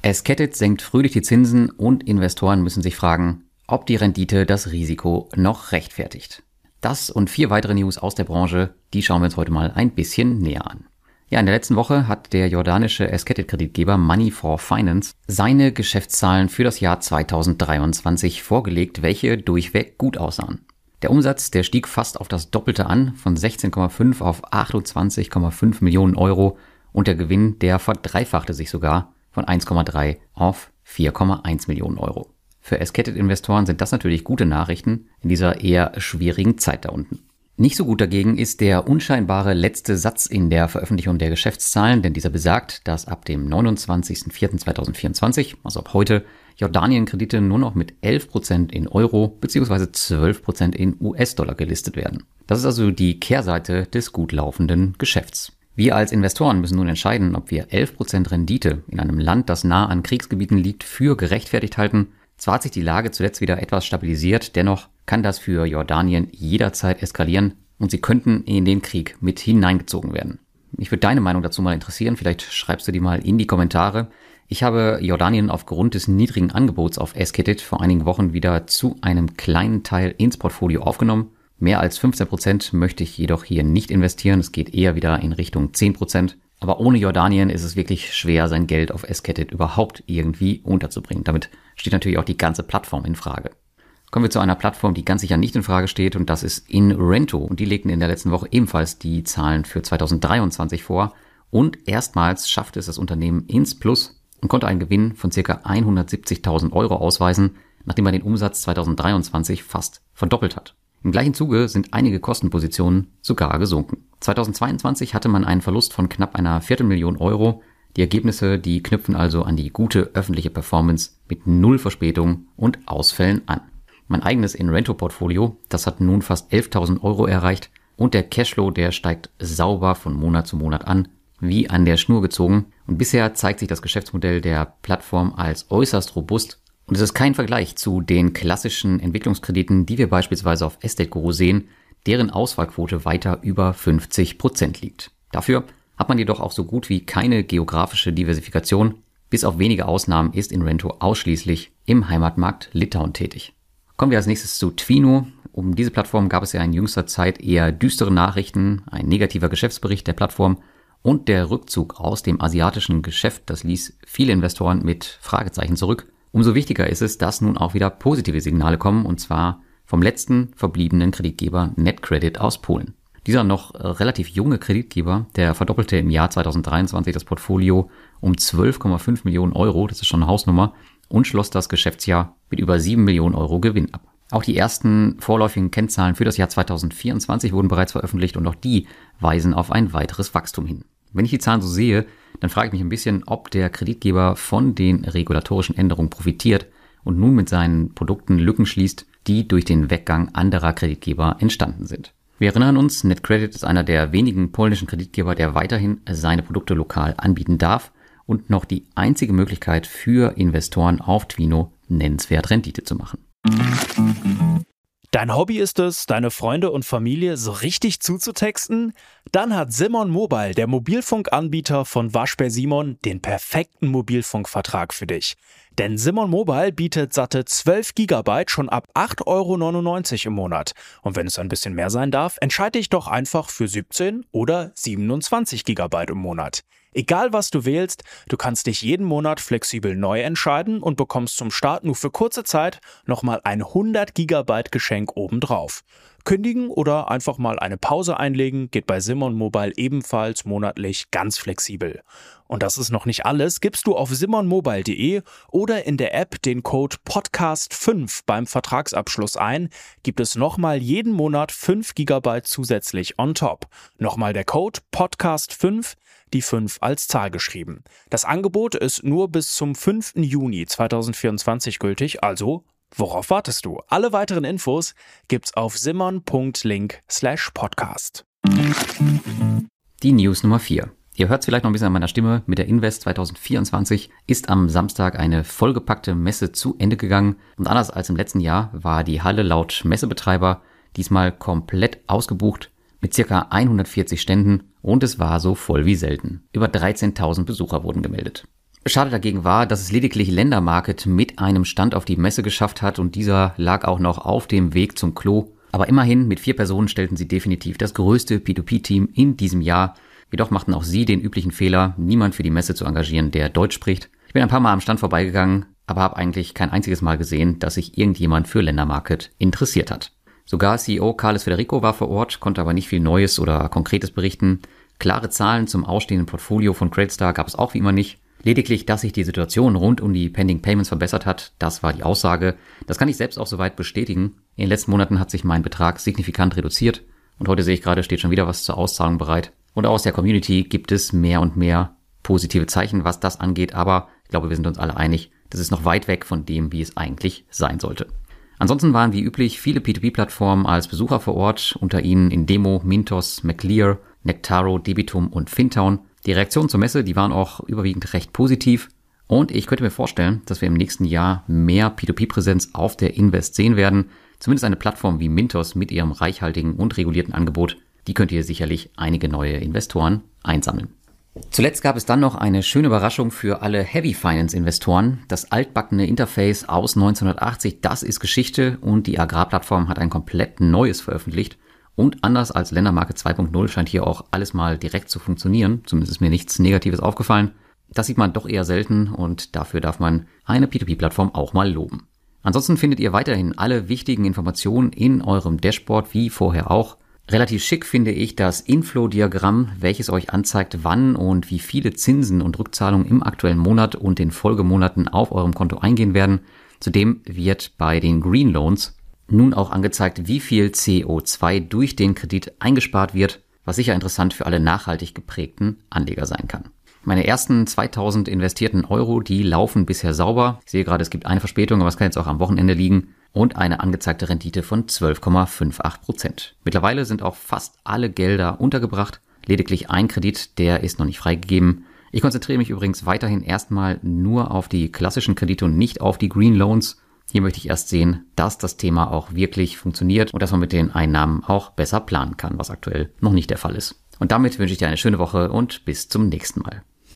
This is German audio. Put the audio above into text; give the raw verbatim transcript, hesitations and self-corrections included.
Esketit senkt fröhlich die Zinsen und Investoren müssen sich fragen, ob die Rendite das Risiko noch rechtfertigt. Das und vier weitere News aus der Branche, die schauen wir uns heute mal ein bisschen näher an. Ja, in der letzten Woche hat der jordanische Esketit-Kreditgeber Money for Finance seine Geschäftszahlen für das Jahr zweitausenddreiundzwanzig vorgelegt, welche durchweg gut aussahen. Der Umsatz, der stieg fast auf das Doppelte an, von sechzehn Komma fünf auf achtundzwanzig Komma fünf Millionen Euro und der Gewinn, der verdreifachte sich sogar von eins Komma drei auf vier Komma eins Millionen Euro. Für Esketit-Investoren sind das natürlich gute Nachrichten in dieser eher schwierigen Zeit da unten. Nicht so gut dagegen ist der unscheinbare letzte Satz in der Veröffentlichung der Geschäftszahlen, denn dieser besagt, dass ab dem neunundzwanzigsten vierten zweitausendvierundzwanzig, also ab heute, Jordanien-Kredite nur noch mit elf Prozent in Euro bzw. zwölf Prozent in U S-Dollar gelistet werden. Das ist also die Kehrseite des gut laufenden Geschäfts. Wir als Investoren müssen nun entscheiden, ob wir elf Prozent Rendite in einem Land, das nah an Kriegsgebieten liegt, für gerechtfertigt halten. Zwar hat sich die Lage zuletzt wieder etwas stabilisiert, dennoch kann das für Jordanien jederzeit eskalieren und sie könnten in den Krieg mit hineingezogen werden. Mich würde deine Meinung dazu mal interessieren, vielleicht schreibst du die mal in die Kommentare. Ich habe Jordanien aufgrund des niedrigen Angebots auf Esketit vor einigen Wochen wieder zu einem kleinen Teil ins Portfolio aufgenommen. Mehr als fünfzehn Prozent möchte ich jedoch hier nicht investieren. Es geht eher wieder in Richtung zehn Prozent. Aber ohne Jordanien ist es wirklich schwer, sein Geld auf Esketit überhaupt irgendwie unterzubringen. Damit steht natürlich auch die ganze Plattform in Frage. Kommen wir zu einer Plattform, die ganz sicher nicht in Frage steht, und das ist InRento. Und die legten in der letzten Woche ebenfalls die Zahlen für zweitausenddreiundzwanzig vor. Und erstmals schaffte es das Unternehmen ins Plus und konnte einen Gewinn von ca. hundertsiebzigtausend Euro ausweisen, nachdem man den Umsatz zweitausenddreiundzwanzig fast verdoppelt hat. Im gleichen Zuge sind einige Kostenpositionen sogar gesunken. zweitausendzweiundzwanzig hatte man einen Verlust von knapp einer Viertelmillion Euro. Die Ergebnisse, die knüpfen also an die gute öffentliche Performance mit null Verspätung und Ausfällen an. Mein eigenes InRento-Portfolio, das hat nun fast elftausend Euro erreicht und der Cashflow, der steigt sauber von Monat zu Monat an, wie an der Schnur gezogen. Und bisher zeigt sich das Geschäftsmodell der Plattform als äußerst robust. Und es ist kein Vergleich zu den klassischen Entwicklungskrediten, die wir beispielsweise auf Estate Guru sehen, deren Auswahlquote weiter über fünfzig Prozent liegt. Dafür hat man jedoch auch so gut wie keine geografische Diversifikation. Bis auf wenige Ausnahmen ist InRento ausschließlich im Heimatmarkt Litauen tätig. Kommen wir als nächstes zu Twino. Um diese Plattform gab es ja in jüngster Zeit eher düstere Nachrichten, ein negativer Geschäftsbericht der Plattform und der Rückzug aus dem asiatischen Geschäft, das ließ viele Investoren mit Fragezeichen zurück. Umso wichtiger ist es, dass nun auch wieder positive Signale kommen, und zwar vom letzten verbliebenen Kreditgeber NetCredit aus Polen. Dieser noch relativ junge Kreditgeber, der verdoppelte im Jahr zweitausenddreiundzwanzig das Portfolio um zwölf Komma fünf Millionen Euro, das ist schon eine Hausnummer, und schloss das Geschäftsjahr mit über sieben Millionen Euro Gewinn ab. Auch die ersten vorläufigen Kennzahlen für das Jahr zweitausendvierundzwanzig wurden bereits veröffentlicht und auch die weisen auf ein weiteres Wachstum hin. Wenn ich die Zahlen so sehe, dann frage ich mich ein bisschen, ob der Kreditgeber von den regulatorischen Änderungen profitiert und nun mit seinen Produkten Lücken schließt, die durch den Weggang anderer Kreditgeber entstanden sind. Wir erinnern uns, NetCredit ist einer der wenigen polnischen Kreditgeber, der weiterhin seine Produkte lokal anbieten darf und noch die einzige Möglichkeit für Investoren auf Twino nennenswert Rendite zu machen. Dein Hobby ist es, deine Freunde und Familie so richtig zuzutexten? Dann hat Simon Mobile, der Mobilfunkanbieter von Waschbär Simon, den perfekten Mobilfunkvertrag für dich. Denn Simon Mobile bietet satte zwölf Gigabyte schon ab acht Euro neunundneunzig im Monat. Und wenn es ein bisschen mehr sein darf, entscheide dich doch einfach für siebzehn oder siebenundzwanzig Gigabyte im Monat. Egal was du wählst, du kannst dich jeden Monat flexibel neu entscheiden und bekommst zum Start nur für kurze Zeit nochmal ein hundert Gigabyte Geschenk obendrauf. Kündigen oder einfach mal eine Pause einlegen geht bei Simon Mobile ebenfalls monatlich ganz flexibel. Und das ist noch nicht alles. Gibst du auf simonmobile punkt de oder in der App den Code Podcast fünf beim Vertragsabschluss ein, gibt es nochmal jeden Monat fünf Gigabyte zusätzlich on top. Nochmal der Code Podcast fünf, die fünf als Zahl geschrieben. Das Angebot ist nur bis zum fünften Juni zweitausendvierundzwanzig gültig, also worauf wartest du? Alle weiteren Infos gibt's auf simon.link slash podcast. Die News Nummer vier. Ihr hört es vielleicht noch ein bisschen an meiner Stimme. Mit der Invest zweitausendvierundzwanzig ist am Samstag eine vollgepackte Messe zu Ende gegangen. Und anders als im letzten Jahr war die Halle laut Messebetreiber diesmal komplett ausgebucht mit ca. hundertvierzig Ständen und es war so voll wie selten. Über dreizehntausend Besucher wurden gemeldet. Schade dagegen war, dass es lediglich Ländermarket mit einem Stand auf die Messe geschafft hat und dieser lag auch noch auf dem Weg zum Klo. Aber immerhin, mit vier Personen stellten sie definitiv das größte P zwei P-Team in diesem Jahr. Jedoch machten auch sie den üblichen Fehler, niemand für die Messe zu engagieren, der Deutsch spricht. Ich bin ein paar Mal am Stand vorbeigegangen, aber habe eigentlich kein einziges Mal gesehen, dass sich irgendjemand für Ländermarket interessiert hat. Sogar C E O Carles Federico war vor Ort, konnte aber nicht viel Neues oder Konkretes berichten. Klare Zahlen zum ausstehenden Portfolio von Greatstar gab es auch wie immer nicht. Lediglich, dass sich die Situation rund um die Pending Payments verbessert hat, das war die Aussage. Das kann ich selbst auch soweit bestätigen. In den letzten Monaten hat sich mein Betrag signifikant reduziert und heute sehe ich gerade, steht schon wieder was zur Auszahlung bereit. Und aus der Community gibt es mehr und mehr positive Zeichen, was das angeht, aber ich glaube, wir sind uns alle einig, das ist noch weit weg von dem, wie es eigentlich sein sollte. Ansonsten waren wie üblich viele P zwei P-Plattformen als Besucher vor Ort, unter ihnen Indemo, Mintos, Maclear, Nectaro, Debitum und Fintown. Die Reaktionen zur Messe, die waren auch überwiegend recht positiv und ich könnte mir vorstellen, dass wir im nächsten Jahr mehr P zwei P-Präsenz auf der Invest sehen werden. Zumindest eine Plattform wie Mintos mit ihrem reichhaltigen und regulierten Angebot, die könnte hier sicherlich einige neue Investoren einsammeln. Zuletzt gab es dann noch eine schöne Überraschung für alle Heavy Finance Investoren. Das altbackene Interface aus neunzehnhundertachtzig, das ist Geschichte und die Agrarplattform hat ein komplett neues veröffentlicht. Und anders als Ländermarket zwei Punkt null scheint hier auch alles mal direkt zu funktionieren. Zumindest ist mir nichts Negatives aufgefallen. Das sieht man doch eher selten und dafür darf man eine P zwei P-Plattform auch mal loben. Ansonsten findet ihr weiterhin alle wichtigen Informationen in eurem Dashboard, wie vorher auch. Relativ schick finde ich das Inflow-Diagramm, welches euch anzeigt, wann und wie viele Zinsen und Rückzahlungen im aktuellen Monat und den Folgemonaten auf eurem Konto eingehen werden. Zudem wird bei den Green Loans nun auch angezeigt, wie viel C O zwei durch den Kredit eingespart wird, was sicher interessant für alle nachhaltig geprägten Anleger sein kann. Meine ersten zweitausend investierten Euro, die laufen bisher sauber. Ich sehe gerade, es gibt eine Verspätung, aber es kann jetzt auch am Wochenende liegen. Und eine angezeigte Rendite von zwölf Komma acht Prozent. Mittlerweile sind auch fast alle Gelder untergebracht. Lediglich ein Kredit, der ist noch nicht freigegeben. Ich konzentriere mich übrigens weiterhin erstmal nur auf die klassischen Kredite und nicht auf die Green Loans. Hier möchte ich erst sehen, dass das Thema auch wirklich funktioniert und dass man mit den Einnahmen auch besser planen kann, was aktuell noch nicht der Fall ist. Und damit wünsche ich dir eine schöne Woche und bis zum nächsten Mal.